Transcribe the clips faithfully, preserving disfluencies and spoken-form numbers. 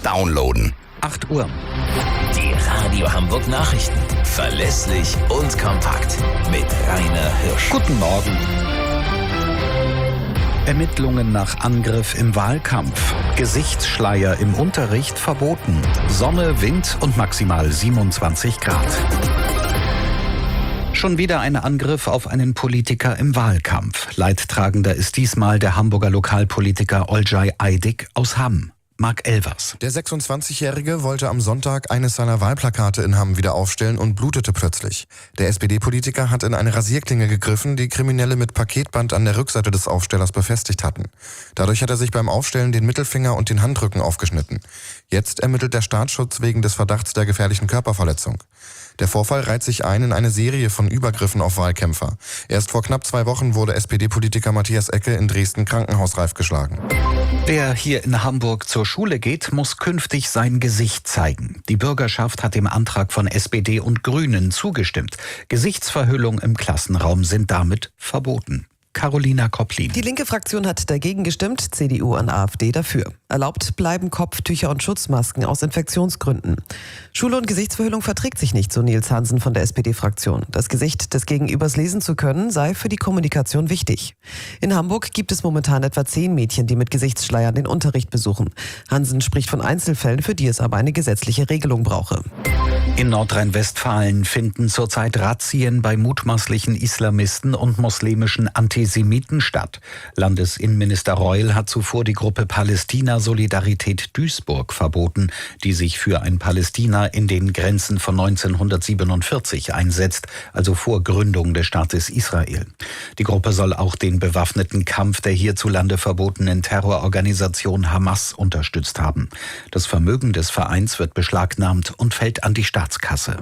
downloaden. acht Uhr. Die Radio Hamburg Nachrichten. Verlässlich und kompakt. Mit Rainer Hirsch. Guten Morgen. Ermittlungen nach Angriff im Wahlkampf. Gesichtsschleier im Unterricht verboten. Sonne, Wind und maximal siebenundzwanzig Grad. Schon wieder ein Angriff auf einen Politiker im Wahlkampf. Leidtragender ist diesmal der Hamburger Lokalpolitiker Olcay Aydik aus Hamm. Marc Elvers. Der sechsundzwanzigjährige wollte am Sonntag eines seiner Wahlplakate in Hamm wieder aufstellen und blutete plötzlich. Der S P D-Politiker hat in eine Rasierklinge gegriffen, die Kriminelle mit Paketband an der Rückseite des Aufstellers befestigt hatten. Dadurch hat er sich beim Aufstellen den Mittelfinger und den Handrücken aufgeschnitten. Jetzt ermittelt der Staatsschutz wegen des Verdachts der gefährlichen Körperverletzung. Der Vorfall reiht sich ein in eine Serie von Übergriffen auf Wahlkämpfer. Erst vor knapp zwei Wochen wurde S P D-Politiker Matthias Ecke in Dresden krankenhausreif geschlagen. Wer hier in Hamburg zur Schule geht, muss künftig sein Gesicht zeigen. Die Bürgerschaft hat dem Antrag von S P D und Grünen zugestimmt. Gesichtsverhüllung im Klassenraum sind damit verboten. Carolina Kopplin. Die linke Fraktion hat dagegen gestimmt, C D U und AfD dafür. Erlaubt bleiben Kopftücher und Schutzmasken aus Infektionsgründen. Schule und Gesichtsverhüllung verträgt sich nicht, so Nils Hansen von der S P D-Fraktion. Das Gesicht des Gegenübers lesen zu können, sei für die Kommunikation wichtig. In Hamburg gibt es momentan etwa zehn Mädchen, die mit Gesichtsschleiern den Unterricht besuchen. Hansen spricht von Einzelfällen, für die es aber eine gesetzliche Regelung brauche. In Nordrhein-Westfalen finden zurzeit Razzien bei mutmaßlichen Islamisten und muslimischen Antisemiten statt. Landesinnenminister Reul hat zuvor die Gruppe Palästina Solidarität Duisburg verboten, die sich für ein Palästina in den Grenzen von neunzehnhundertsiebenundvierzig einsetzt, also vor Gründung des Staates Israel. Die Gruppe soll auch den bewaffneten Kampf der hierzulande verbotenen Terrororganisation Hamas unterstützt haben. Das Vermögen des Vereins wird beschlagnahmt und fällt an die Staatskasse.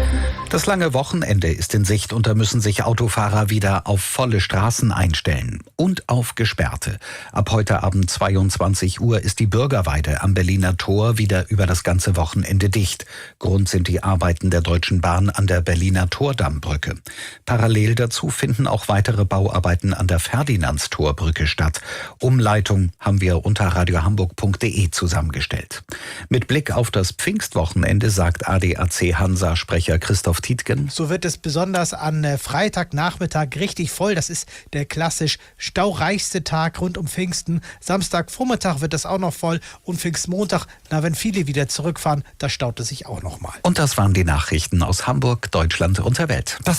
Das lange Wochenende ist in Sicht und da müssen sich Autofahrer wieder auf volle Straßen einstellen und auf gesperrte. Ab heute Abend zweiundzwanzig Uhr ist die Bürgerweide am Berliner Tor wieder über das ganze Wochenende dicht. Grund sind die Arbeiten der Deutschen Bahn an der Berliner Tordammbrücke. Parallel dazu finden auch weitere Bauarbeiten an der Ferdinandstorbrücke statt. Umleitung haben wir unter radiohamburg punkt de zusammengestellt. Mit Blick auf das Pfingstwochenende sagt A D A C-Hansa-Sprecher Christoph Tietgen: So wird es besonders an Freitagnachmittag richtig voll. Das ist der klassisch staureichste Tag rund um Pfingsten. Samstagvormittag wird das auch noch voll und Pfingstmontag, na, wenn viele wieder zurückfahren, da staut es sich auch noch mal. Und das waren die Nachrichten aus Hamburg, Deutschland und der Welt. Das